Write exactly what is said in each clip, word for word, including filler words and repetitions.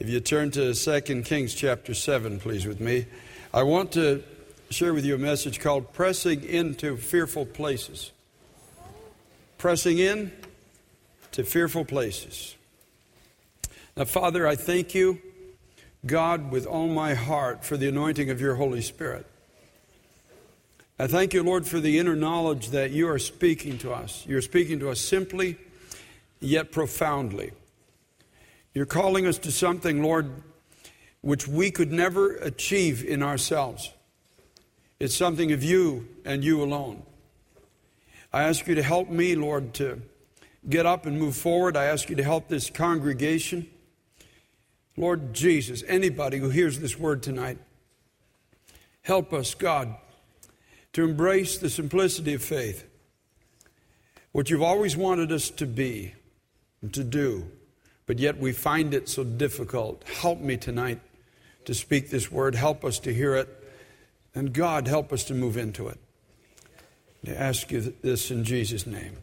If you turn to Second Kings chapter seven, please, with me. I want to share with you a message called Pressing Into Fearful Places. Pressing in to fearful places. Now, Father, I thank you, God, with all my heart for the anointing of your Holy Spirit. I thank you, Lord, for the inner knowledge that you are speaking to us. You're speaking to us simply, yet profoundly. You're calling us to something, Lord, which we could never achieve in ourselves. It's something of you and you alone. I ask you to help me, Lord, to get up and move forward. I ask you to help this congregation. Lord Jesus, anybody who hears this word tonight, help us, God, to embrace the simplicity of faith, what you've always wanted us to be and to do, but yet we find it so difficult. Help me tonight to speak this word. Help us to hear it. And God, help us to move into it. I ask you this in Jesus' name.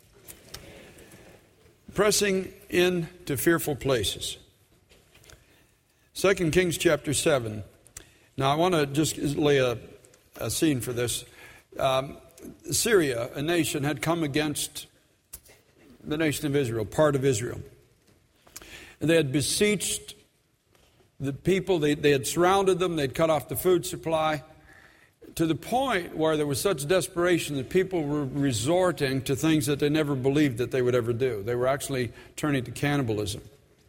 Pressing into fearful places. Second Kings chapter seven. Now I want to just lay a, a scene for this. Um, Syria, a nation, had come against the nation of Israel, part of Israel. And they had besieged the people. They, they had surrounded them. They'd cut off the food supply to the point where there was such desperation that people were resorting to things that they never believed that they would ever do. They were actually turning to cannibalism.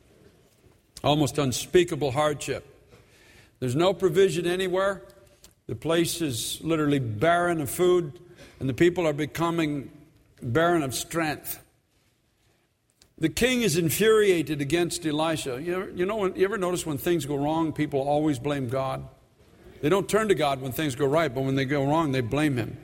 Almost unspeakable hardship. There's no provision anywhere. The place is literally barren of food, and the people are becoming barren of strength. The king is infuriated against Elisha. You know, you know when, you ever notice when things go wrong, people always blame God? They don't turn to God when things go right, but when they go wrong, they blame him.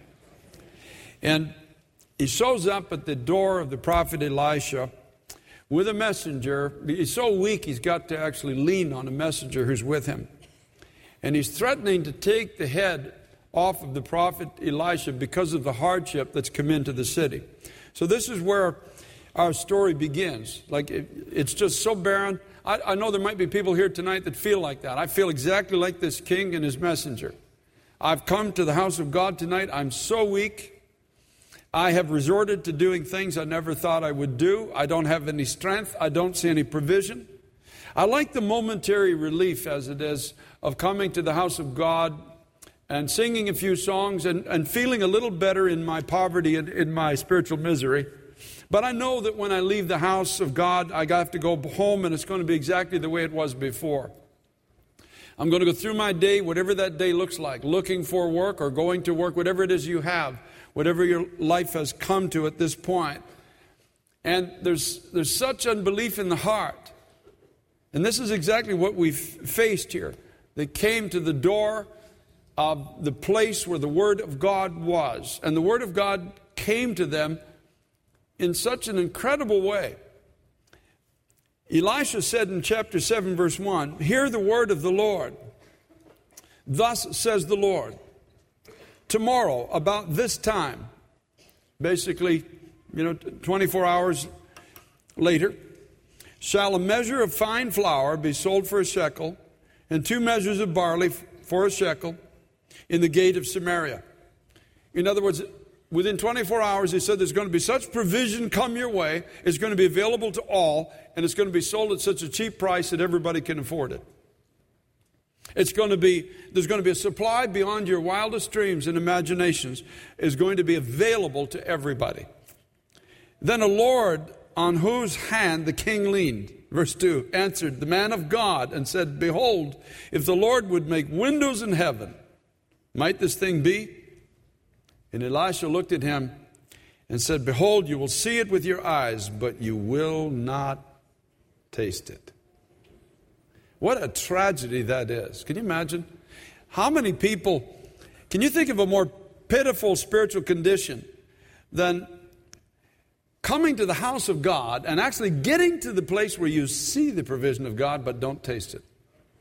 And he shows up at the door of the prophet Elisha with a messenger. He's so weak, he's got to actually lean on a messenger who's with him. And he's threatening to take the head off of the prophet Elisha because of the hardship that's come into the city. So this is where our story begins. Like, it, it's just so barren. I, I know there might be people here tonight that feel like that. I feel exactly like this king and his messenger. I've come to the house of God tonight. I'm so weak. I have resorted to doing things I never thought I would do. I don't have any strength. I don't see any provision. I like the momentary relief, as it is, of coming to the house of God and singing a few songs and, and feeling a little better in my poverty and in my spiritual misery. But I know that when I leave the house of God, I have to go home and it's going to be exactly the way it was before. I'm going to go through my day, whatever that day looks like, looking for work or going to work, whatever it is you have, whatever your life has come to at this point. And there's, there's such unbelief in the heart. And this is exactly what we've faced here. They came to the door of the place where the Word of God was. And the Word of God came to them in such an incredible way. Elisha said in chapter seven, verse one, "Hear the word of the Lord. Thus says the Lord, tomorrow about this time," basically, you know, twenty-four hours later, "shall a measure of fine flour be sold for a shekel, and two measures of barley for a shekel in the gate of Samaria." In other words, within twenty-four hours, he said there's going to be such provision come your way, it's going to be available to all, and it's going to be sold at such a cheap price that everybody can afford it. It's going to be, there's going to be a supply beyond your wildest dreams and imaginations is going to be available to everybody. Then a Lord on whose hand the king leaned, verse two, answered the man of God and said, "Behold, if the Lord would make windows in heaven, might this thing be?" And Elisha looked at him and said, "Behold, you will see it with your eyes, but you will not taste it." What a tragedy that is. Can you imagine? How many people, can you think of a more pitiful spiritual condition than coming to the house of God and actually getting to the place where you see the provision of God but don't taste it?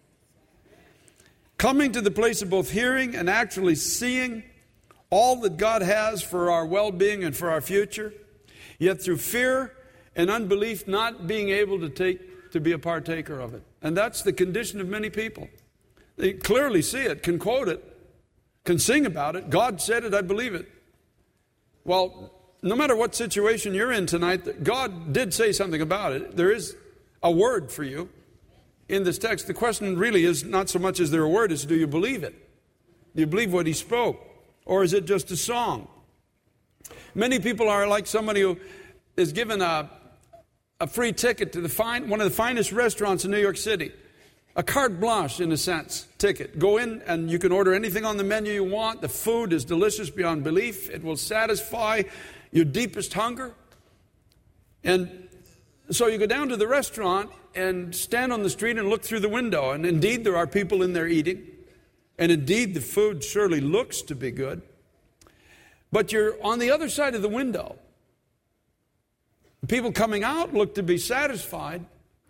Coming to the place of both hearing and actually seeing all that God has for our well-being and for our future, yet through fear and unbelief not being able to take to be a partaker of it. And that's the condition of many people. They clearly see it, can quote it, can sing about it. God said it, I believe it. Well, no matter what situation you're in tonight, God did say something about it. There is a word for you in this text. The question really is not so much is there a word, is do you believe it? Do you believe what he spoke? Or is it just a song? Many people are like somebody who is given a, a free ticket to the fine, one of the finest restaurants in New York City. A carte blanche, in a sense, ticket. Go in and you can order anything on the menu you want. The food is delicious beyond belief. It will satisfy your deepest hunger. And so you go down to the restaurant and stand on the street and look through the window. And indeed, there are people in there eating. And indeed, the food surely looks to be good. But you're on the other side of the window. People coming out look to be satisfied.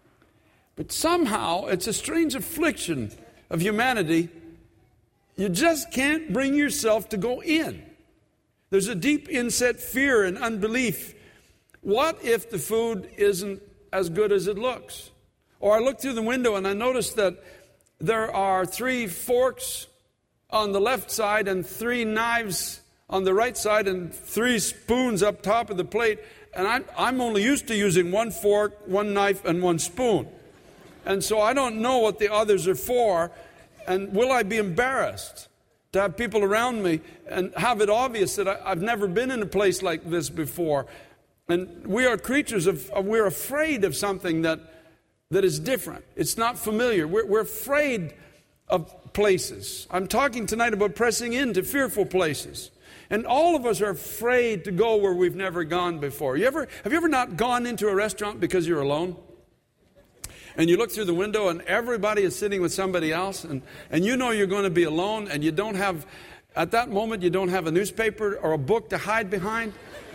But somehow, it's a strange affliction of humanity. You just can't bring yourself to go in. There's a deep inset fear and unbelief. What if the food isn't as good as it looks? Or I look through the window and I notice that there are three forks on the left side and three knives on the right side and three spoons up top of the plate. And I'm, I'm only used to using one fork, one knife, and one spoon. And so I don't know what the others are for. And will I be embarrassed to have people around me and have it obvious that I, I've never been in a place like this before? And we are creatures of, of we're afraid of something that, that is different. It's not familiar. We're, we're afraid of places. I'm talking tonight about pressing into fearful places. And all of us are afraid to go where we've never gone before. You ever, have you ever not gone into a restaurant because you're alone? And you look through the window and everybody is sitting with somebody else. And, and you know you're going to be alone. And you don't have, at that moment, you don't have a newspaper or a book to hide behind.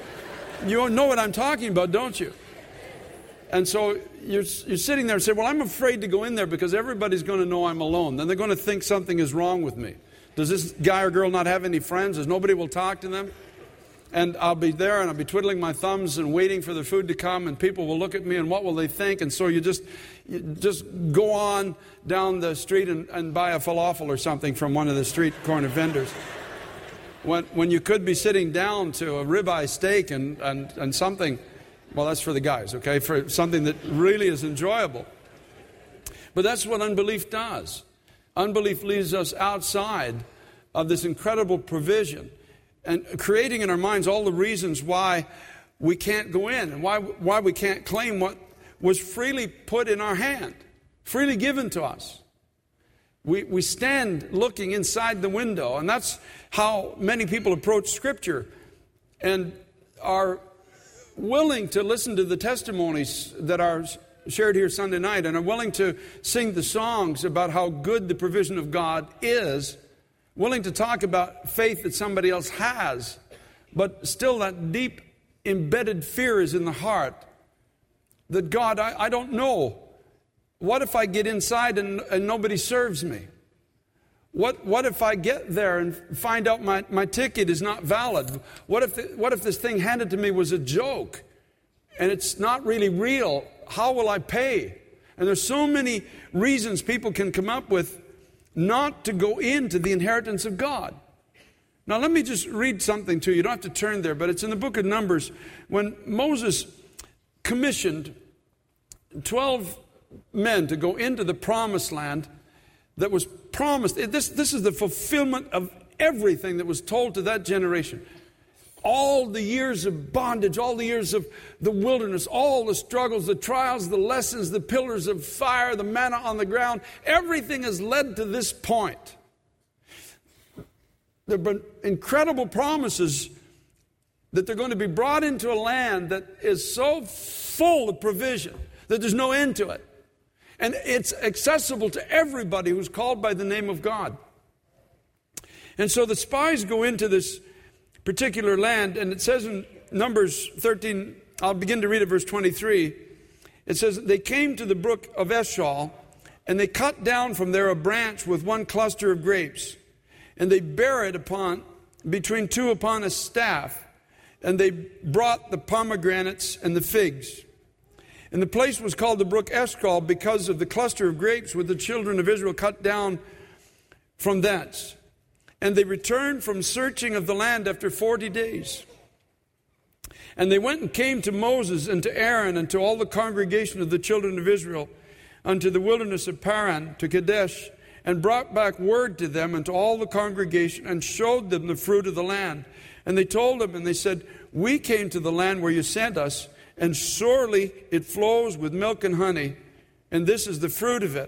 You know what I'm talking about, don't you? And so you're, you're sitting there and say, well, I'm afraid to go in there because everybody's going to know I'm alone. Then they're going to think something is wrong with me. Does this guy or girl not have any friends? Does nobody will talk to them? And I'll be there and I'll be twiddling my thumbs and waiting for the food to come, and people will look at me and what will they think? And so you just you just go on down the street and, and buy a falafel or something from one of the street corner vendors. When when you could be sitting down to a ribeye steak and, and, and something, well, that's for the guys, okay, for something that really is enjoyable. But that's what unbelief does. Unbelief leaves us outside of this incredible provision and creating in our minds all the reasons why we can't go in and why, why we can't claim what was freely put in our hand, freely given to us. We, we stand looking inside the window, and that's how many people approach Scripture and are willing to listen to the testimonies that are shared here Sunday night and are willing to sing the songs about how good the provision of God is, willing to talk about faith that somebody else has, but still that deep embedded fear is in the heart that God, I, I don't know. What if I get inside and, and nobody serves me? What what if I get there and find out my, my ticket is not valid? What if the, what if this thing handed to me was a joke and it's not really real? How will I pay? And there's so many reasons people can come up with not to go into the inheritance of God. Now let me just read something to you. You don't have to turn there, but it's in the book of Numbers. When Moses commissioned twelve men to go into the promised land that was promised. This, this is the fulfillment of everything that was told to that generation. All the years of bondage, all the years of the wilderness, all the struggles, the trials, the lessons, the pillars of fire, the manna on the ground, everything has led to this point. There have been incredible promises that they're going to be brought into a land that is so full of provision that there's no end to it. And it's accessible to everybody who's called by the name of God. And so the spies go into this particular land, and it says in Numbers thirteen, I'll begin to read at verse twenty-three. It says, they came to the brook of Eshcol, and they cut down from there a branch with one cluster of grapes, and they bare it upon, between two upon a staff, and they brought the pomegranates and the figs. And the place was called the brook Eshcol because of the cluster of grapes which the children of Israel cut down from thence. And they returned from searching of the land after forty days. And they went and came to Moses and to Aaron and to all the congregation of the children of Israel unto the wilderness of Paran, to Kadesh, and brought back word to them and to all the congregation, and showed them the fruit of the land. And they told them, and they said, we came to the land where you sent us, and surely it flows with milk and honey, and this is the fruit of it.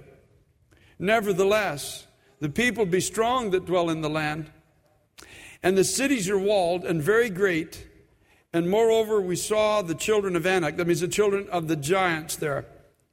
Nevertheless, the people be strong that dwell in the land, and the cities are walled and very great. And moreover, we saw the children of Anak, that means the children of the giants there.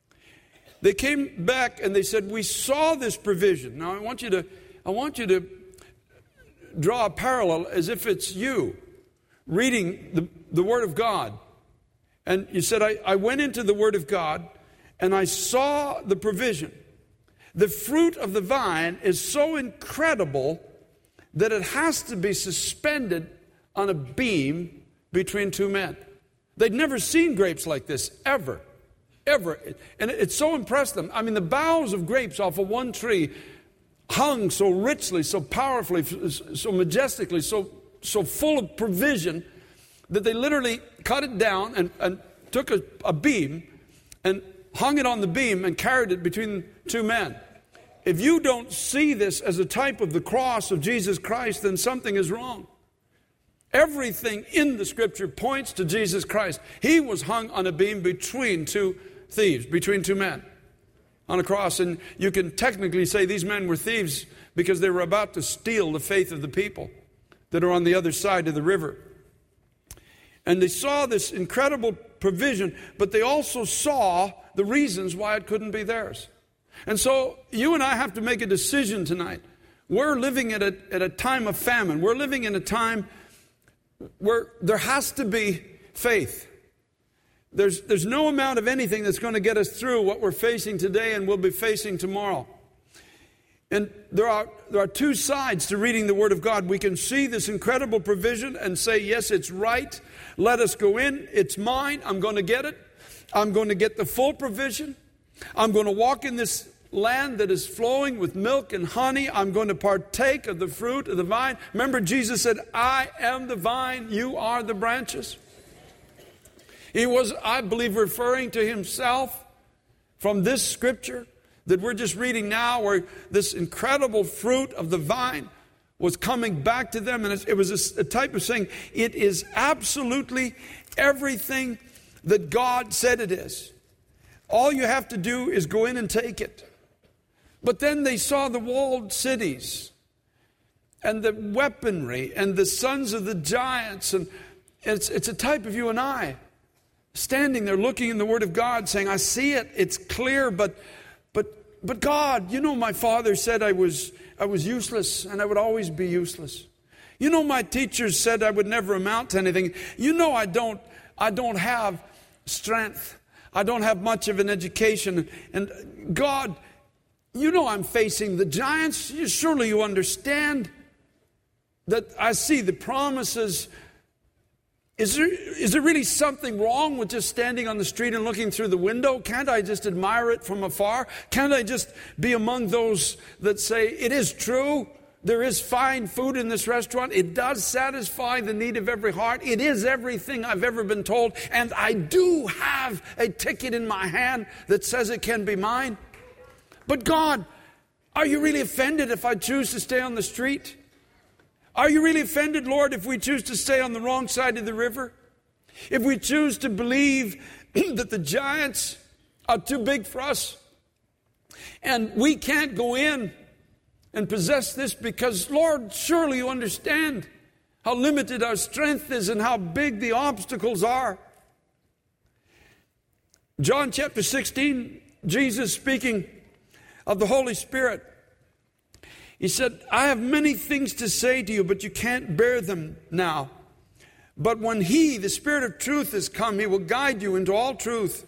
They came back and they said, we saw this provision. Now I want you to, I want you to draw a parallel as if it's you reading the, the Word of God. And you said, I, I went into the Word of God and I saw the provision. The fruit of the vine is so incredible that it has to be suspended on a beam between two men. They'd never seen grapes like this, ever, ever. And it so impressed them. I mean, the boughs of grapes off of one tree hung so richly, so powerfully, so majestically, so, so full of provision that they literally cut it down and, and took a, a beam and hung it on the beam and carried it between two men. If you don't see this as a type of the cross of Jesus Christ, then something is wrong. Everything in the Scripture points to Jesus Christ. He was hung on a beam between two thieves, between two men on a cross. And you can technically say these men were thieves because they were about to steal the faith of the people that are on the other side of the river. And they saw this incredible provision, but they also saw the reasons why it couldn't be theirs. And so you and I have to make a decision tonight. We're living at a, at a time of famine. We're living in a time where there has to be faith. There's, there's no amount of anything that's going to get us through what we're facing today and we'll be facing tomorrow. And there are, there are two sides to reading the Word of God. We can see this incredible provision and say, yes, it's right. Let us go in. It's mine. I'm going to get it. I'm going to get the full provision. I'm going to walk in this land that is flowing with milk and honey. I'm going to partake of the fruit of the vine. Remember, Jesus said, I am the vine, you are the branches. He was, I believe, referring to himself from this scripture that we're just reading now, where this incredible fruit of the vine was coming back to them. And it was a type of saying, it is absolutely everything that God said it is. All you have to do is go in and take it. But then they saw the walled cities and the weaponry and the sons of the giants. And it's, it's a type of you and I standing there looking in the Word of God saying, I see it, it's clear, but but but God, you know my father said I was I was useless and I would always be useless. You know my teachers said I would never amount to anything. You know I don't I don't have strength. I don't have much of an education. And God, you know I'm facing the giants. Surely you understand that I see the promises. Is there, is there really something wrong with just standing on the street and looking through the window? Can't I just admire it from afar? Can't I just be among those that say, it is true, there is fine food in this restaurant. It does satisfy the need of every heart. It is everything I've ever been told. And I do have a ticket in my hand that says it can be mine. But God, are you really offended if I choose to stay on the street? Are you really offended, Lord, if we choose to stay on the wrong side of the river? If we choose to believe that the giants are too big for us and we can't go in and possess this because, Lord, surely you understand how limited our strength is and how big the obstacles are. John chapter sixteen, Jesus speaking of the Holy Spirit. He said, I have many things to say to you, but you can't bear them now. But when He, the Spirit of truth, has come, He will guide you into all truth.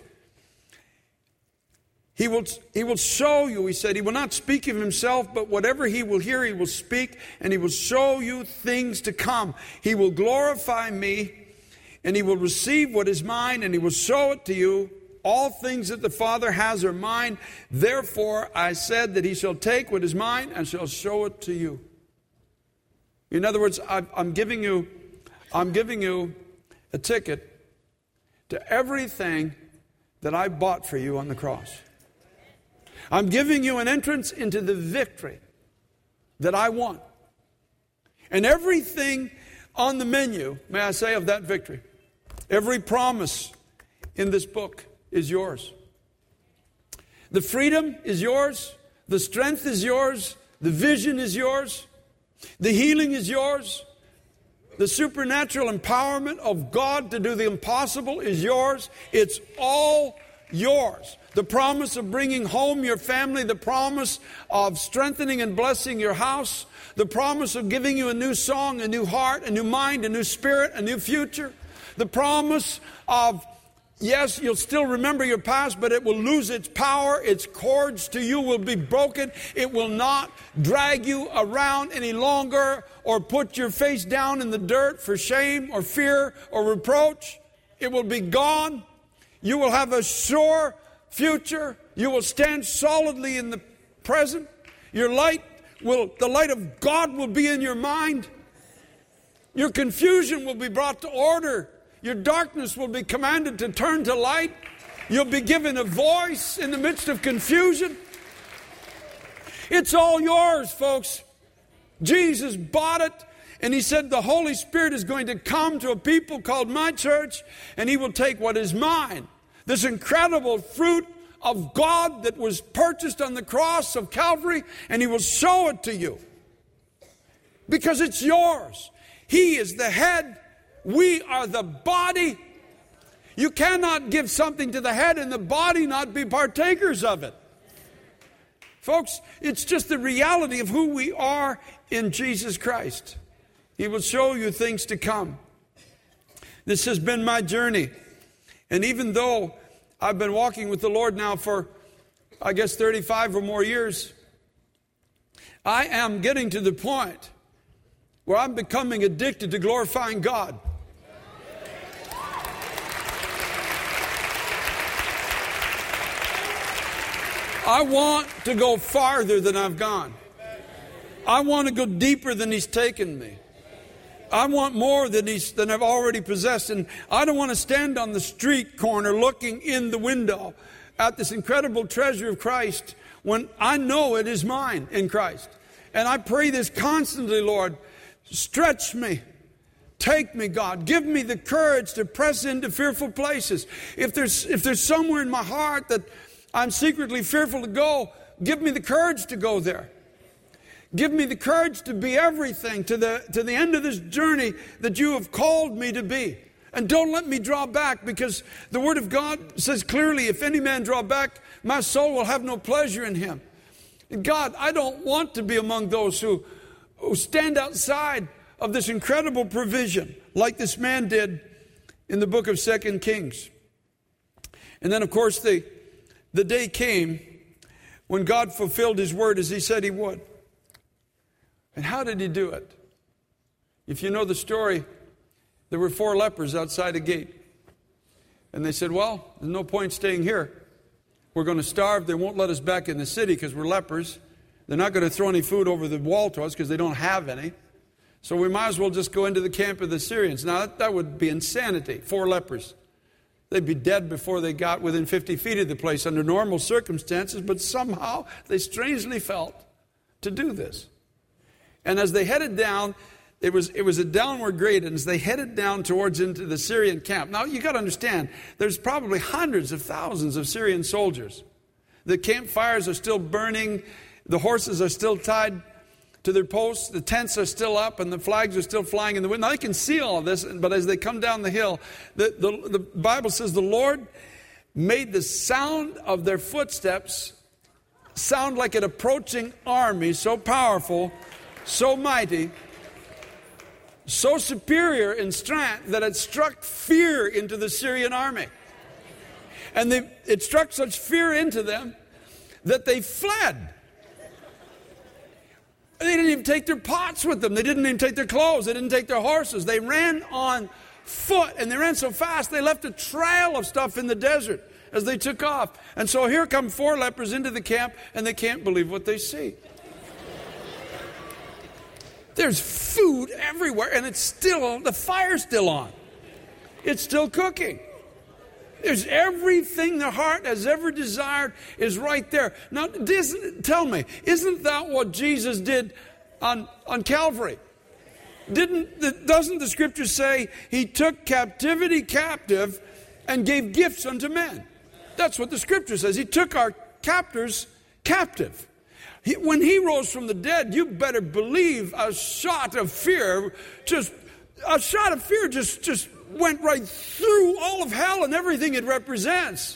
He will, he will show you, He said, He will not speak of Himself, but whatever He will hear, He will speak, and He will show you things to come. He will glorify Me, and He will receive what is mine, and He will show it to you. All things that the Father has are mine. Therefore I said that he shall take what is mine and shall show it to you. In other words, I'm giving you, I'm giving you a ticket to everything that I bought for you on the cross. I'm giving you an entrance into the victory that I won. And everything on the menu, may I say, of that victory, every promise in this book is yours. The freedom is yours. The strength is yours. The vision is yours. The healing is yours. The supernatural empowerment of God to do the impossible is yours. It's all yours. The promise of bringing home your family, the promise of strengthening and blessing your house, the promise of giving you a new song, a new heart, a new mind, a new spirit, a new future, the promise of, yes, you'll still remember your past, but it will lose its power. Its cords to you will be broken. It will not drag you around any longer or put your face down in the dirt for shame or fear or reproach. It will be gone. You will have a sure future. You will stand solidly in the present. Your light will, the light of God will be in your mind. Your confusion will be brought to order. Your darkness will be commanded to turn to light. You'll be given a voice in the midst of confusion. It's all yours, folks. Jesus bought it, and he said the Holy Spirit is going to come to a people called my church, and he will take what is mine, this incredible fruit of God that was purchased on the cross of Calvary, and he will show it to you because it's yours. He is the head. We are the body. You cannot give something to the head and the body not be partakers of it. Folks, it's just the reality of who we are in Jesus Christ. He will show you things to come. This has been my journey. And even though I've been walking with the Lord now for, I guess, thirty-five or more years, I am getting to the point where I'm becoming addicted to glorifying God. I want to go farther than I've gone. I want to go deeper than he's taken me. I want more than he's than I've already possessed. And I don't want to stand on the street corner looking in the window at this incredible treasure of Christ when I know it is mine in Christ. And I pray this constantly, Lord. Stretch me. Take me, God. Give me the courage to press into fearful places. If there's if there's somewhere in my heart that I'm secretly fearful to go, give me the courage to go there. Give me the courage to be everything to the, to the end of this journey that you have called me to be. And don't let me draw back, because the Word of God says clearly, if any man draw back, my soul will have no pleasure in him. And God, I don't want to be among those who, who stand outside of this incredible provision like this man did in the book of Second Kings. And then, of course, the The day came when God fulfilled his word as he said he would. And how did he do it? If you know the story, there were four lepers outside a gate. And they said, well, there's no point staying here. We're going to starve. They won't let us back in the city because we're lepers. They're not going to throw any food over the wall to us because they don't have any. So we might as well just go into the camp of the Syrians. Now, that, that would be insanity. Four lepers. They'd be dead before they got within fifty feet of the place under normal circumstances, but somehow they strangely felt to do this. And as they headed down, it was, it was a downward grade, and as they headed down towards into the Syrian camp. Now, you got to understand, there's probably hundreds of thousands of Syrian soldiers. The campfires are still burning. The horses are still tied to their posts. The tents are still up, and the flags are still flying in the wind. Now, they can see all of this, but as they come down the hill, the, the, the Bible says the Lord made the sound of their footsteps sound like an approaching army, so powerful, so mighty, so superior in strength that it struck fear into the Syrian army. And they, it struck such fear into them that they fled. They didn't even take their pots with them. They didn't even take their clothes. They didn't take their horses. They ran on foot, and they ran so fast they left a trail of stuff in the desert. as they took off. And so here come four lepers into the camp, and they can't believe what they see. There's food everywhere, and it's still, the fire's still on. It's still cooking. There's everything the heart has ever desired is right there. Now, this, tell me, isn't that what Jesus did on, on Calvary? Didn't the, doesn't the Scripture say He took captivity captive and gave gifts unto men? That's what the Scripture says. He took our captors captive. He, when He rose from the dead, you better believe a shot of fear, just a shot of fear just, just went right through all of hell and everything it represents.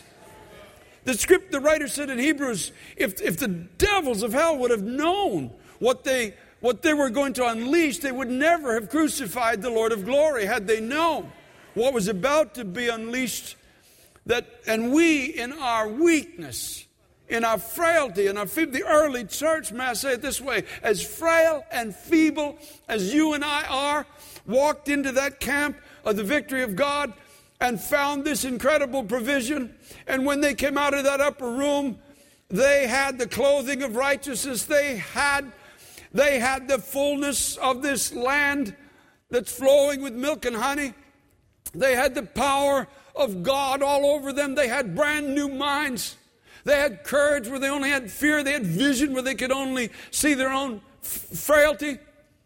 The script, the writer said in Hebrews, if, if the devils of hell would have known what they, what they were going to unleash, they would never have crucified the Lord of glory. Had they known what was about to be unleashed, that, and we in our weakness, in our frailty, in our feeble, the early church, may I say it this way, as frail and feeble as you and I are, walked into that camp of the victory of God and found this incredible provision. And when they came out of that upper room, they had the clothing of righteousness. They had, they had the fullness of this land that's flowing with milk and honey. They had the power of God all over them. They had brand new minds. They had courage where they only had fear. They had vision where they could only see their own f- frailty.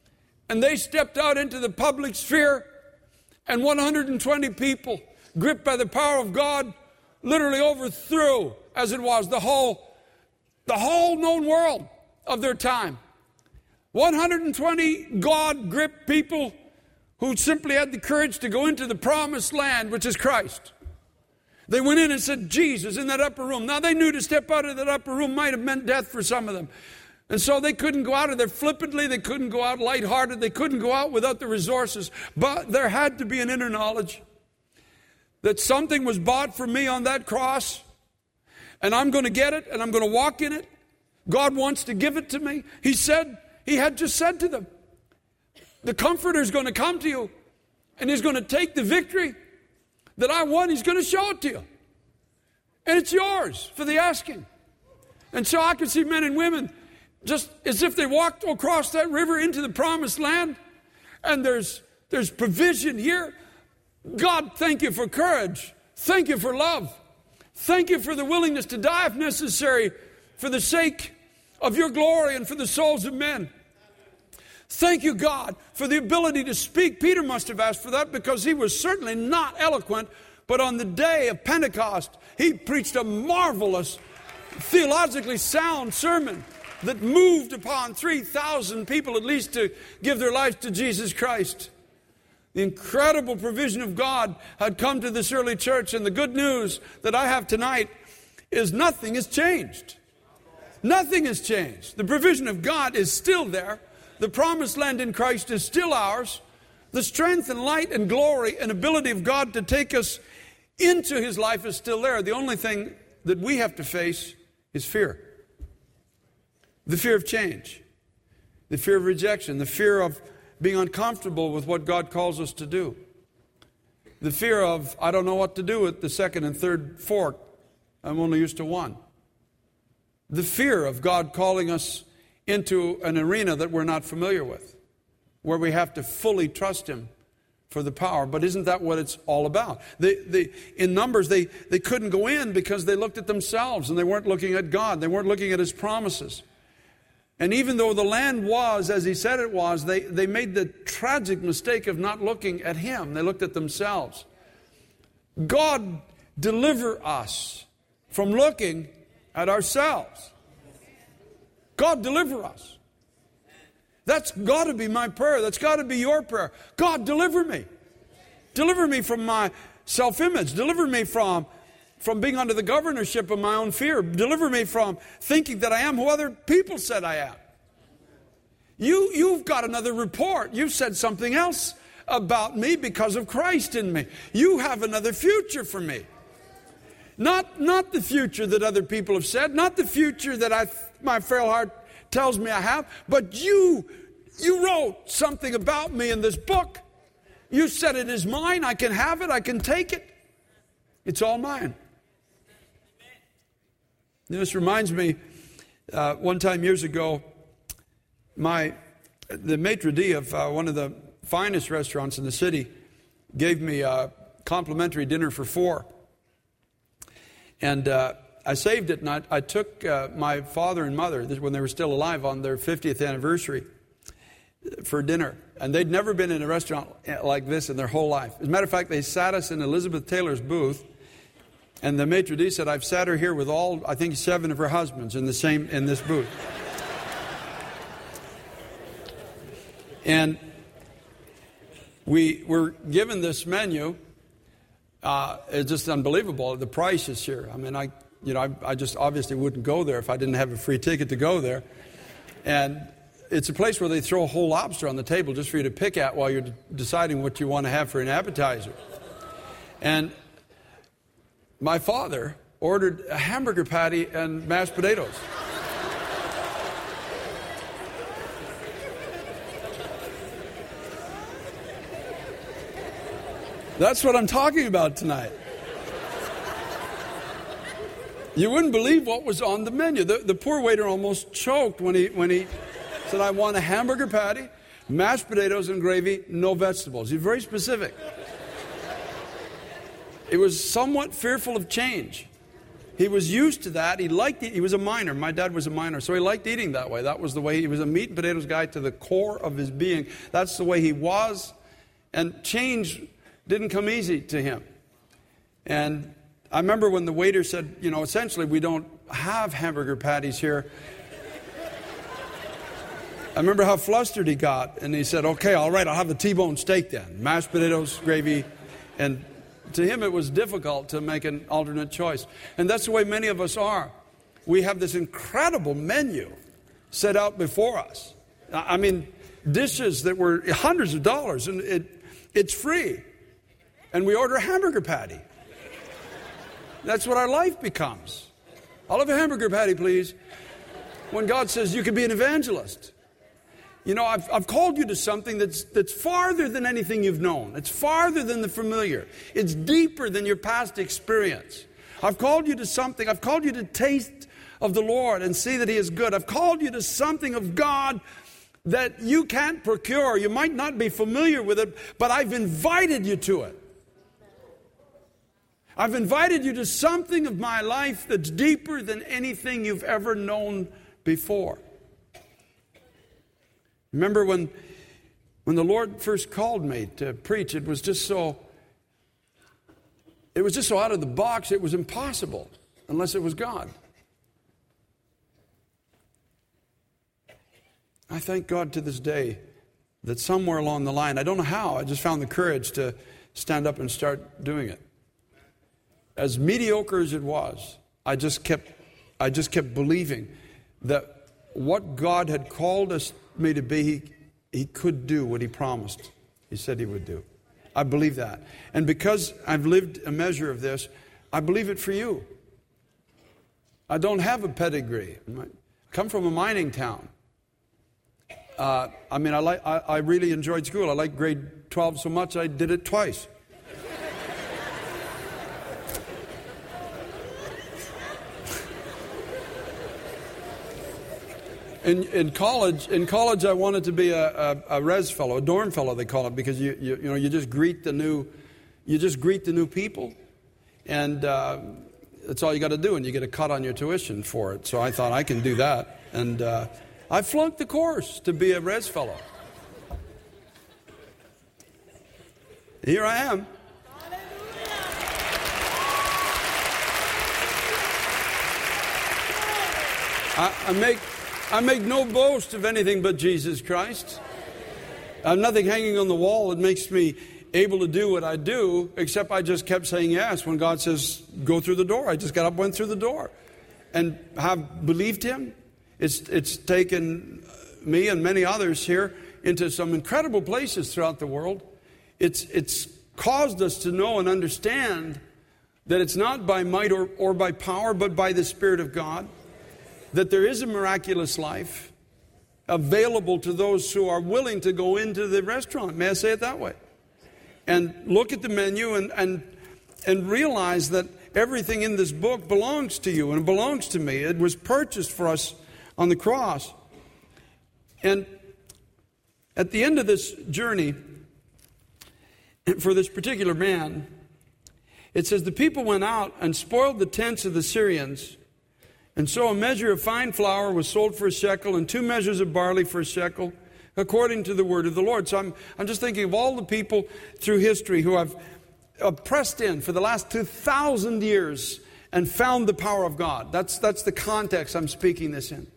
And they stepped out into the public sphere. And one hundred twenty people, gripped by the power of God, literally overthrew, as it was, the whole, the whole known world of their time. one hundred twenty God-gripped people who simply had the courage to go into the promised land, which is Christ. They went in and said, Jesus, in that upper room. Now, they knew to step out of that upper room might have meant death for some of them. And so they couldn't go out of there flippantly. They couldn't go out lighthearted. They couldn't go out without the resources. But there had to be an inner knowledge that something was bought for me on that cross. And I'm going to get it. And I'm going to walk in it. God wants to give it to me. He said, He had just said to them, the Comforter is going to come to you. And He's going to take the victory that I won. He's going to show it to you. And it's yours for the asking. And so I can see men and women just as if they walked across that river into the promised land. And there's, there's provision here. God, thank you for courage. Thank you for love. Thank you for the willingness to die if necessary for the sake of your glory and for the souls of men. Thank you, God, for the ability to speak. Peter must have asked for that because he was certainly not eloquent. But on the day of Pentecost, he preached a marvelous, theologically sound sermon that moved upon three thousand people at least to give their lives to Jesus Christ. The incredible provision of God had come to this early church, and the good news that I have tonight is nothing has changed. Nothing has changed. The provision of God is still there. The promised land in Christ is still ours. The strength and light and glory and ability of God to take us into His life is still there. The only thing that we have to face is fear. The fear of change, the fear of rejection, the fear of being uncomfortable with what God calls us to do. The fear of, I don't know what to do with the second and third fork. I'm only used to one. The fear of God calling us into an arena that we're not familiar with, where we have to fully trust Him for the power. But isn't that what it's all about? They, they, in Numbers, they, they couldn't go in because they looked at themselves and they weren't looking at God. They weren't looking at His promises. And even though the land was, as He said it was, they, they made the tragic mistake of not looking at Him. They looked at themselves. God deliver us from looking at ourselves. God deliver us. That's got to be my prayer. That's got to be your prayer. God, deliver me. Deliver me from my self-image. Deliver me from, from being under the governorship of my own fear. Deliver me from thinking that I am who other people said I am. You, you've got another report. You've said something else about me because of Christ in me. You have another future for me. Not, not the future that other people have said, not the future that I, my frail heart tells me I have, but you, you wrote something about me in this book. You said it is mine. I can have it. I can take it. It's all mine. This reminds me, uh, one time years ago, my the maitre d' of uh, one of the finest restaurants in the city gave me a complimentary dinner for four. And uh, I saved it, and I, I took uh, my father and mother, this, when they were still alive, on their fiftieth anniversary for dinner. And they'd never been in a restaurant like this in their whole life. As a matter of fact, they sat us in Elizabeth Taylor's booth, and the maitre d' said, I've sat her here with all, I think, seven of her husbands in the same in this booth. And we were given this menu. Uh, it's just unbelievable. The prices here. I mean, I, you know, I, I just obviously wouldn't go there if I didn't have a free ticket to go there. And it's a place where they throw a whole lobster on the table just for you to pick at while you're deciding what you want to have for an appetizer. And my father ordered a hamburger patty and mashed potatoes. That's what I'm talking about tonight. You wouldn't believe what was on the menu. The, the poor waiter almost choked when he when he said, I want a hamburger patty, mashed potatoes and gravy, no vegetables. He's very specific. It was somewhat fearful of change. He was used to that. He liked it. He was a miner. My dad was a miner, so he liked eating that way. That was the way. He was a meat and potatoes guy to the core of his being. That's the way he was. And change didn't come easy to him. And I remember when the waiter said, you know, essentially we don't have hamburger patties here. I remember how flustered he got. And he said, okay, all right, I'll have the T-bone steak then. Mashed potatoes, gravy. And to him it was difficult to make an alternate choice. And that's the way many of us are. We have this incredible menu set out before us. I mean, dishes that were hundreds of dollars, and it it's free. And we order a hamburger patty. That's what our life becomes. I'll have a hamburger patty, please. When God says you can be an evangelist. You know, I've, I've called you to something that's, that's farther than anything you've known. It's farther than the familiar. It's deeper than your past experience. I've called you to something. I've called you to taste of the Lord and see that He is good. I've called you to something of God that you can't procure. You might not be familiar with it, but I've invited you to it. I've invited you to something of my life that's deeper than anything you've ever known before. Remember when, when the Lord first called me to preach, it was just so, it was just so out of the box, it was impossible unless it was God. I thank God to this day that somewhere along the line, I don't know how, I just found the courage to stand up and start doing it. As mediocre as it was, I just kept, I just kept believing that what God had called us me to be, he, he could do what He promised. He said He would do. I believe that. And because I've lived a measure of this, I believe it for you. I don't have a pedigree. I come from a mining town. Uh, I mean, I, like, I, I really enjoyed school. I liked grade twelve so much I did it twice. In, in college, in college, I wanted to be a, a, a res fellow, a dorm fellow, they call it, because you, you, you know, you just greet the new, you just greet the new people, and uh, that's all you got to do, and you get a cut on your tuition for it. So I thought I can do that, and uh, I flunked the course to be a res fellow. Here I am. I, I make. I make no boast of anything but Jesus Christ. I have nothing hanging on the wall that makes me able to do what I do, except I just kept saying yes. When God says, go through the door, I just got up, went through the door, and have believed Him. It's, it's taken me and many others here into some incredible places throughout the world. It's, it's caused us to know and understand that it's not by might or, or by power, but by the Spirit of God. That there is a miraculous life available to those who are willing to go into the restaurant. May I say it that way? And look at the menu and, and, and realize that everything in this book belongs to you and it belongs to me. It was purchased for us on the cross. And at the end of this journey, for this particular man, it says, the people went out and spoiled the tents of the Syrians. And so a measure of fine flour was sold for a shekel, and two measures of barley for a shekel, according to the word of the Lord. So I'm, I'm just thinking of all the people through history who have uh, pressed in for the last two thousand years and found the power of God. That's, that's the context I'm speaking this in.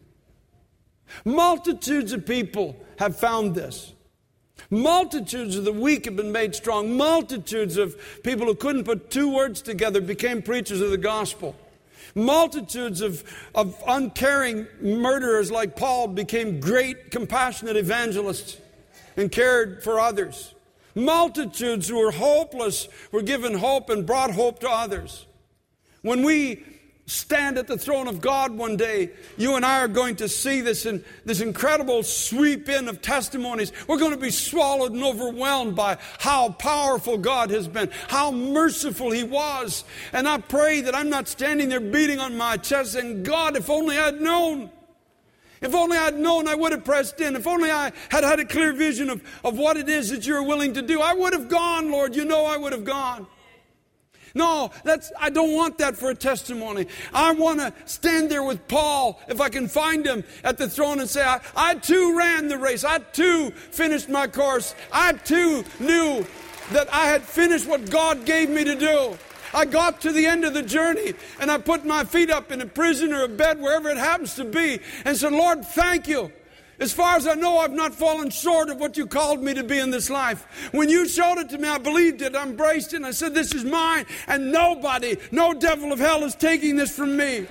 Multitudes of people have found this. Multitudes of the weak have been made strong. Multitudes of people who couldn't put two words together became preachers of the gospel. Multitudes of, of uncaring murderers like Paul became great, compassionate evangelists and cared for others. Multitudes who were hopeless were given hope and brought hope to others. When we stand at the throne of God one day, you and I are going to see this in this incredible sweep in of testimonies. We're going to be swallowed and overwhelmed by how powerful God has been, how merciful He was. And I pray that I'm not standing there beating on my chest saying, God, if only I'd known. If only I'd known, I would have pressed in. If only I had had a clear vision of, of what it is that you're willing to do, I would have gone, Lord. You know I would have gone. No, that's, I don't want that for a testimony. I want to stand there with Paul, if I can find him at the throne, and say, I, I too ran the race. I too finished my course. I too knew that I had finished what God gave me to do. I got to the end of the journey, and I put my feet up in a prison or a bed, wherever it happens to be, and said, Lord, thank you. As far as I know, I've not fallen short of what you called me to be in this life. When you showed it to me, I believed it, I embraced it, and I said, this is mine, and nobody, no devil of hell is taking this from me.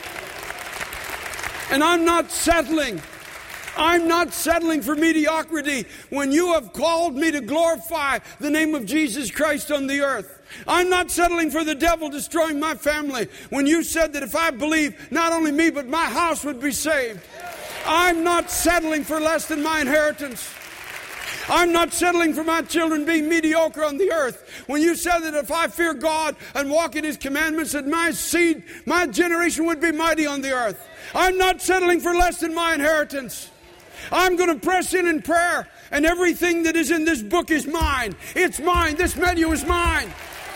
And I'm not settling. I'm not settling for mediocrity when you have called me to glorify the name of Jesus Christ on the earth. I'm not settling for the devil destroying my family when you said that if I believe, not only me, but my house would be saved. I'm not settling for less than my inheritance. I'm not settling for my children being mediocre on the earth. When you said that if I fear God and walk in His commandments, that my seed, my generation would be mighty on the earth. I'm not settling for less than my inheritance. I'm going to press in in prayer, and everything that is in this book is mine. It's mine. This menu is mine.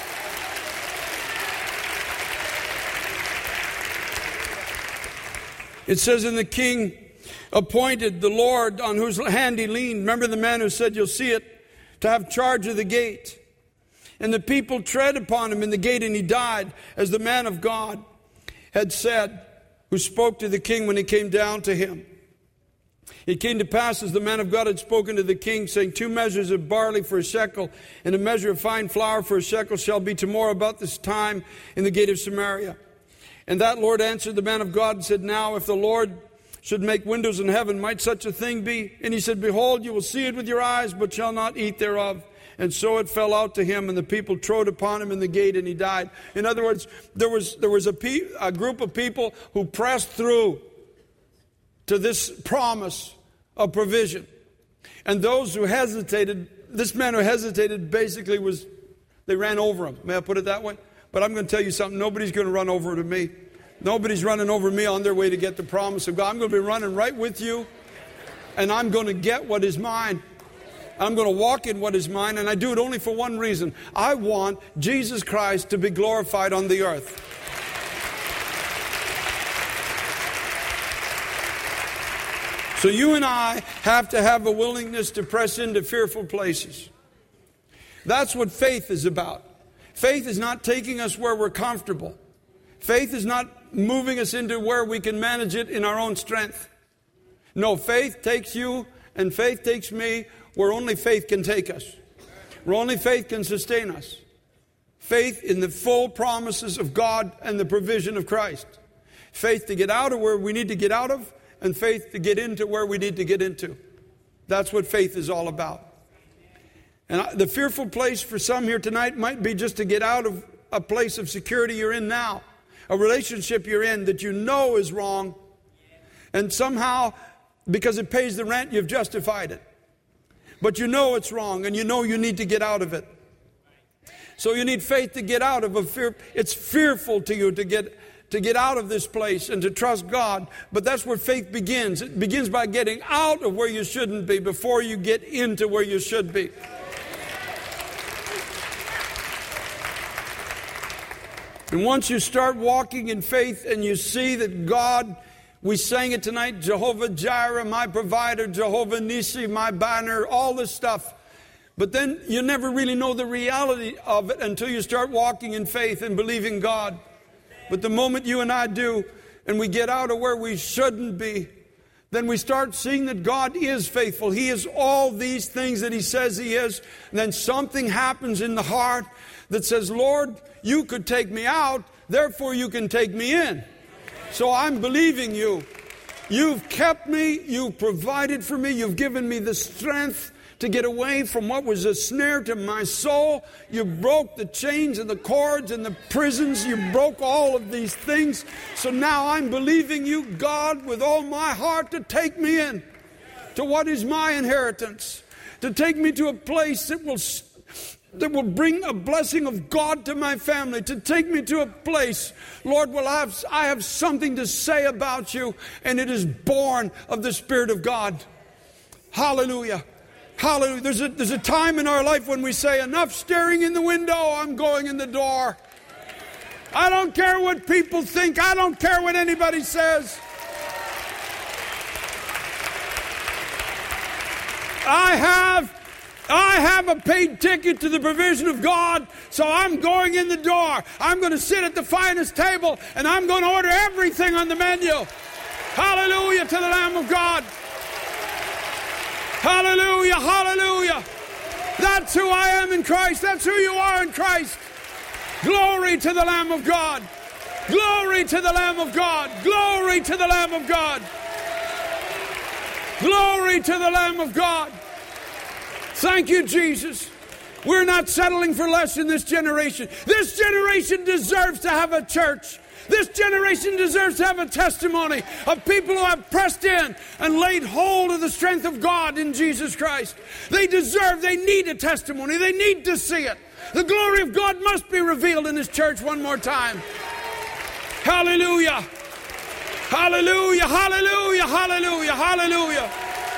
It says, in the king appointed the Lord on whose hand he leaned. Remember the man who said, you'll see it, to have charge of the gate. And the people tread upon him in the gate, and he died, as the man of God had said, who spoke to the king when he came down to him. It came to pass, as the man of God had spoken to the king, saying, two measures of barley for a shekel, and a measure of fine flour for a shekel shall be tomorrow about this time in the gate of Samaria. And that Lord answered the man of God and said, now if the Lord should make windows in heaven, might such a thing be? And he said, behold, you will see it with your eyes, but shall not eat thereof. And so it fell out to him, and the people trode upon him in the gate, and he died. In other words, there was there was a, pe- a group of people who pressed through to this promise of provision. And those who hesitated, this man who hesitated basically was, they ran over him. May I put it that way? But I'm going to tell you something, nobody's going to run over to me. Nobody's running over me on their way to get the promise of God. I'm going to be running right with you, and I'm going to get what is mine. I'm going to walk in what is mine, and I do it only for one reason. I want Jesus Christ to be glorified on the earth. So you and I have to have a willingness to press into fearful places. That's what faith is about. Faith is not taking us where we're comfortable. Faith is not moving us into where we can manage it in our own strength. No, faith takes you and faith takes me where only faith can take us. Where only faith can sustain us. Faith in the full promises of God and the provision of Christ. Faith to get out of where we need to get out of, and faith to get into where we need to get into. That's what faith is all about. And the fearful place for some here tonight might be just to get out of a place of security you're in now. A relationship you're in that you know is wrong. And somehow, because it pays the rent, you've justified it. But you know it's wrong, and you know you need to get out of it. So you need faith to get out of a fear. It's fearful to you to get to get out of this place and to trust God. But that's where faith begins. It begins by getting out of where you shouldn't be before you get into where you should be. And once you start walking in faith and you see that God, we sang it tonight, Jehovah Jireh, my provider, Jehovah Nissi, my banner, all this stuff. But then you never really know the reality of it until you start walking in faith and believing God. But the moment you and I do, and we get out of where we shouldn't be, then we start seeing that God is faithful. He is all these things that He says He is. And then something happens in the heart that says, Lord, you could take me out, therefore you can take me in. So I'm believing you. You've kept me, you've provided for me, you've given me the strength to get away from what was a snare to my soul. You broke the chains and the cords and the prisons. You broke all of these things. So now I'm believing you, God, with all my heart to take me in to what is my inheritance, to take me to a place that will that will bring a blessing of God to my family, to take me to a place, Lord, will I have, I have something to say about you, and it is born of the Spirit of God. Hallelujah. Hallelujah. There's a, there's a time in our life when we say, enough staring in the window, I'm going in the door. I don't care what people think. I don't care what anybody says. I have, I have a paid ticket to the provision of God, so I'm going in the door. I'm going to sit at the finest table, and I'm going to order everything on the menu. Hallelujah to the Lamb of God. Hallelujah, hallelujah. That's who I am in Christ. That's who you are in Christ. Glory to the Lamb of God. Glory to the Lamb of God. Glory to the Lamb of God. Glory to the Lamb of God. Thank you, Jesus. We're not settling for less in this generation. This generation deserves to have a church. This generation deserves to have a testimony of people who have pressed in and laid hold of the strength of God in Jesus Christ. They deserve, they need a testimony. They need to see it. The glory of God must be revealed in His church one more time. Hallelujah. Hallelujah, hallelujah, hallelujah, hallelujah.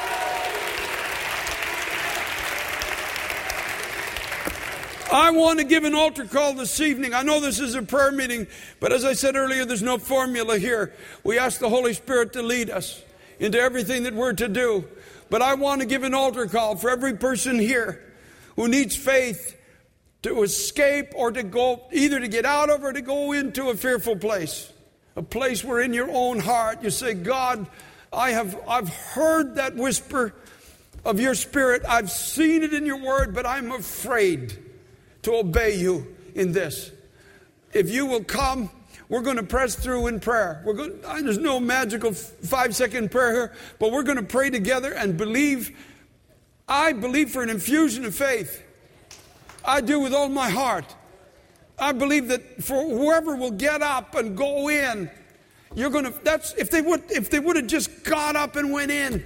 I want to give an altar call this evening. I know this is a prayer meeting, but as I said earlier, there's no formula here. We ask the Holy Spirit to lead us into everything that we're to do. But I want to give an altar call for every person here who needs faith to escape or to go, either to get out of or to go into a fearful place. A place where in your own heart you say, God, I have, I've heard that whisper of your Spirit. I've seen it in your word, but I'm afraid to obey you in this. If you will come, we're going to press through in prayer. We're going, there's no magical five-second prayer here, but we're going to pray together and believe. I believe for an infusion of faith. I do with all my heart. I believe that for whoever will get up and go in, you're going to. That's if they would. If they would have just got up and went in.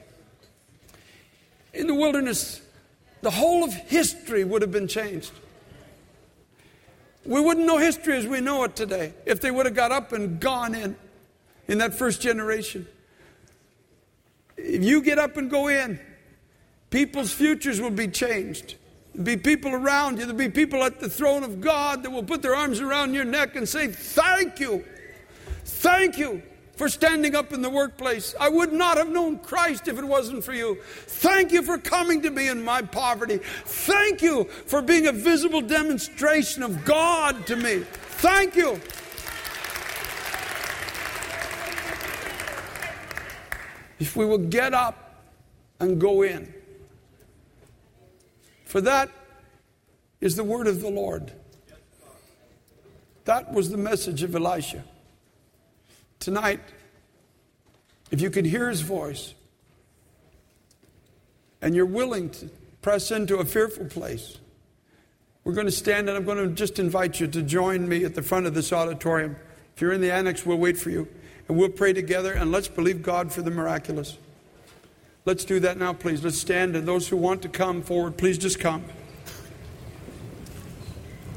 In the wilderness, the whole of history would have been changed. We wouldn't know history as we know it today if they would have got up and gone in, in that first generation. If you get up and go in, people's futures will be changed. There'll be people around you. There'll be people at the throne of God that will put their arms around your neck and say, thank you. Thank you for standing up in the workplace. I would not have known Christ if it wasn't for you. Thank you for coming to me in my poverty. Thank you for being a visible demonstration of God to me. Thank you. If we will get up and go in. For that is the word of the Lord. That was the message of Elisha. Tonight, if you can hear his voice and you're willing to press into a fearful place, we're going to stand and I'm going to just invite you to join me at the front of this auditorium. If you're in the annex, we'll wait for you. And we'll pray together and let's believe God for the miraculous. Let's do that now, please. Let's stand, and those who want to come forward, please just come.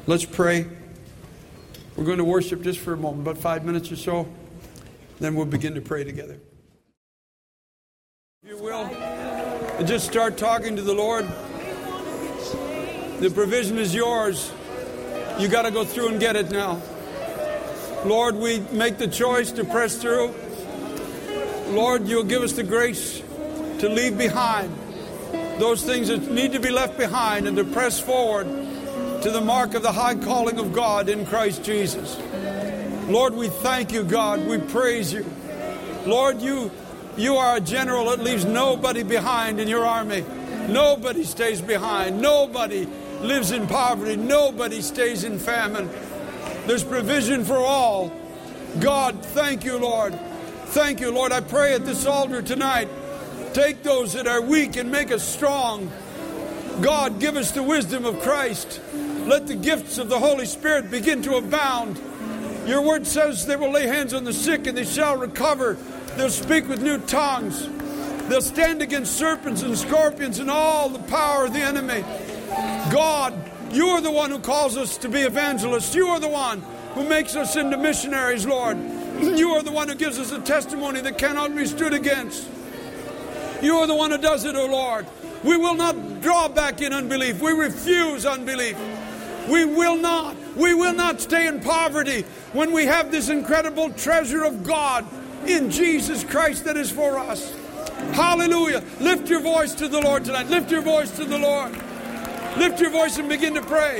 Let's pray. We're going to worship just for a moment, about five minutes or so. Then we'll begin to pray together. If you will, and just start talking to the Lord. The provision is yours. You got to go through and get it now. Lord, we make the choice to press through. Lord, you'll give us the grace to leave behind those things that need to be left behind and to press forward to the mark of the high calling of God in Christ Jesus. Lord, we thank you, God. We praise you. Lord, you, you are a general that leaves nobody behind in your army. Nobody stays behind. Nobody lives in poverty. Nobody stays in famine. There's provision for all. God, thank you, Lord. Thank you, Lord. I pray at this altar tonight, take those that are weak and make us strong. God, give us the wisdom of Christ. Let the gifts of the Holy Spirit begin to abound. Your word says they will lay hands on the sick and they shall recover. They'll speak with new tongues. They'll stand against serpents and scorpions and all the power of the enemy. God, you are the one who calls us to be evangelists. You are the one who makes us into missionaries, Lord. You are the one who gives us a testimony that cannot be stood against. You are the one who does it, O Lord. We will not draw back in unbelief. We refuse unbelief. We will not. We will not stay in poverty when we have this incredible treasure of God in Jesus Christ that is for us. Hallelujah. Lift your voice to the Lord tonight. Lift your voice to the Lord. Lift your voice and begin to pray.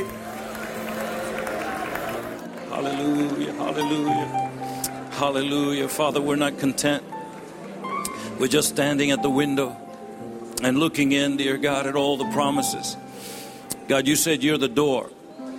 Hallelujah. Hallelujah. Hallelujah. Father, we're not content. We're just standing at the window and looking in, dear God, at all the promises. God, you said you're the door.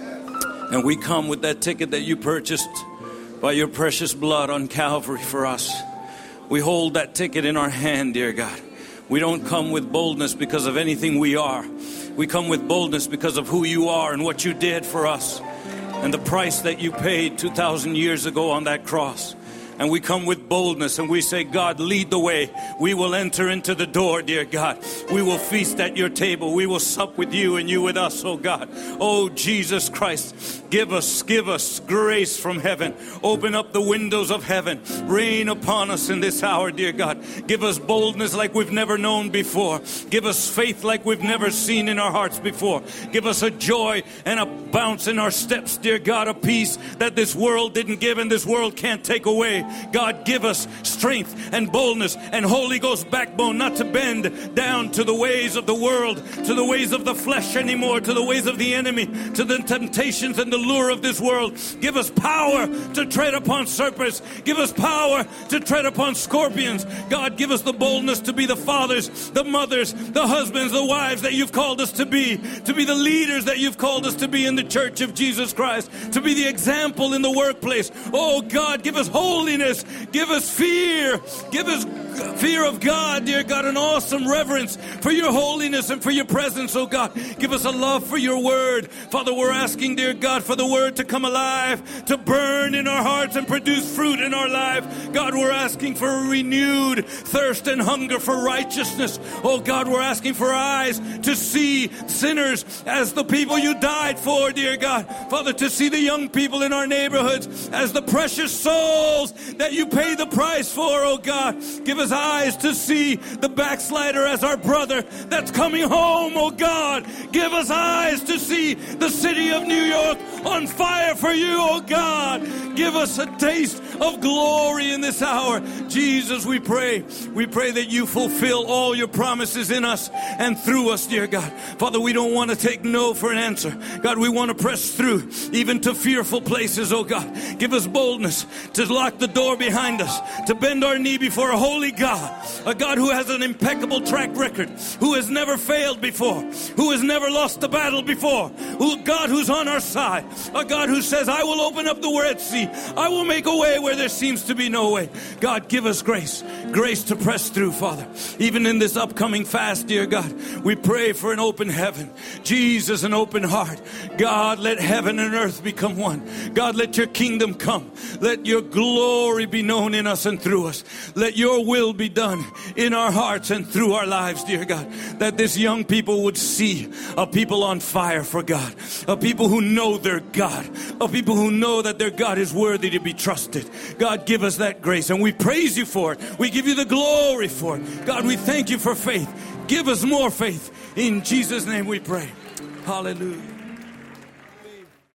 And we come with that ticket that you purchased by your precious blood on Calvary for us. We hold that ticket in our hand, dear God. We don't come with boldness because of anything we are. We come with boldness because of who you are and what you did for us and the price that you paid two thousand years ago on that cross. And we come with boldness and we say, God, lead the way. We will enter into the door, dear God. We will feast at your table. We will sup with you and you with us, oh God. Oh, Jesus Christ, give us, give us grace from heaven. Open up the windows of heaven. Rain upon us in this hour, dear God. Give us boldness like we've never known before. Give us faith like we've never seen in our hearts before. Give us a joy and a bounce in our steps, dear God. A peace that this world didn't give and this world can't take away. God, give us strength and boldness and Holy Ghost backbone not to bend down to the ways of the world, to the ways of the flesh anymore, to the ways of the enemy, to the temptations and the lure of this world. Give us power to tread upon serpents. Give us power to tread upon scorpions. God, give us the boldness to be the fathers, the mothers, the husbands, the wives that you've called us to be, to be the leaders that you've called us to be in the church of Jesus Christ, to be the example in the workplace. Oh God, give us holiness. Give us fear. Give us fear of God, dear God, an awesome reverence for your holiness and for your presence, oh God. Give us a love for your word. Father, we're asking, dear God, for the word to come alive, to burn in our hearts and produce fruit in our life. God, we're asking for a renewed thirst and hunger for righteousness. Oh God, we're asking for eyes to see sinners as the people you died for, dear God. Father, to see the young people in our neighborhoods as the precious souls that you pay the price for, oh God. Give us eyes to see the backslider as our brother that's coming home, oh God. Give us eyes to see the city of New York on fire for you, oh God. Give us a taste of glory in this hour. Jesus, we pray. We pray that you fulfill all your promises in us and through us, dear God. Father, we don't want to take no for an answer. God, we want to press through even to fearful places, oh God. Give us boldness to lock the door behind us, to bend our knee before a holy God, a God who has an impeccable track record, who has never failed before, who has never lost a battle before, who God who's on our side, a God who says, I will open up the Red Sea, me. I will make a way where there seems to be no way. God, give us grace. Grace to press through, Father. Even in this upcoming fast, dear God, we pray for an open heaven. Jesus, an open heart. God, let heaven and earth become one. God, let your kingdom come. Let your glory be known in us and through us. Let your will be done in our hearts and through our lives, dear God. That this young people would see a people on fire for God. A people who know their God. A people who know that their God is worthy to be trusted. God, give us that grace, and we praise you for it. We give you the glory for it. God, we thank you for faith. Give us more faith. In Jesus' name we pray. Hallelujah.